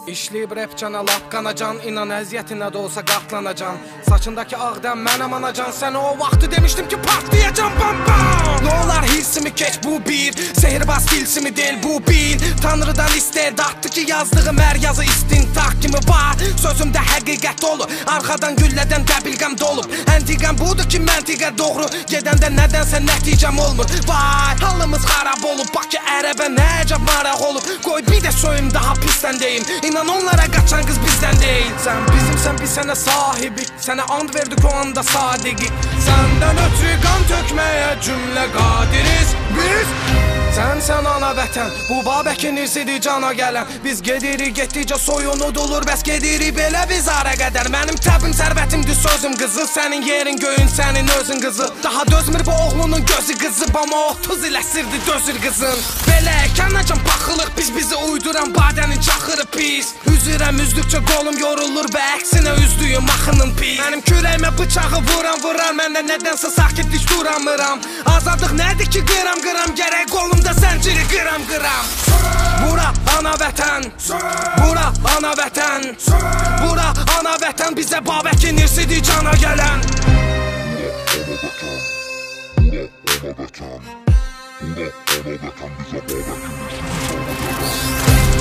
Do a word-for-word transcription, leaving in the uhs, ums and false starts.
İşləyib rapcana lap qanacan, inan əziyyətinə də olsa qatlanacan. Saçındakı ağdən mənəm anacan, sənə o vaxtı demişdim ki partlayacam bam bam. Nə olar hirsimi keç bu bir, sehirbaz filsimi del bu bil. Tanrıdan istedatdı ki yazdığım hər yazı istintaq kimi var. Sözümdə həqiqət dolu, arxadan güllədən dəbilqəm dolub. Əntiqəm budur ki məntiqə doğru, gedəndə nədənsə nəticəm olmur. Vay, halımız xarab olub, bax ki ərəbə nə əcəb maraq olub. Qoy bir də soyum daha pisdən deyim, İnan onlara qaçan qız bizdən deyil. Sən bizimsən, biz sənə sahibik, sənə and verdik o anda sadiqik. Səndən ötürü qan tökməyə cümlə qadiriz biz. Sən sən ana vətən, bu Babəkin irsidir cana gələn. Biz gedirik, getdikcə soyun udulur, bəs gedirik belə biz ara qədər. Mənim təbim sərvətimdir sözüm qızıl, sənin yerin göyün, sənin özün qızıl. Daha dözmür bu oğlunun gözü qızı, amma otuz il əsirdi dözür qızın. Belə əkənacan baxılıq, biz bizi uyduran badənin çaxırı pis. Üzürəm üzdükcə qolum yorulur və əksinə üzdüyüm axının pis. Mənim kürəyimə bıçağı vuran vurar, məndə nədənsə sakitlik duramıram. Azadlıq nədir ki qıram qıram, gərək qolumda zənciri qıram qıram. Bura ana vətən, bura ana vətən, bura ana vətən, bizə Babəkin irsidir cana gələn. Bura ana vətən, bura ana vətən, bura ana vətən, bizə Babəkin irsidir cana gələn.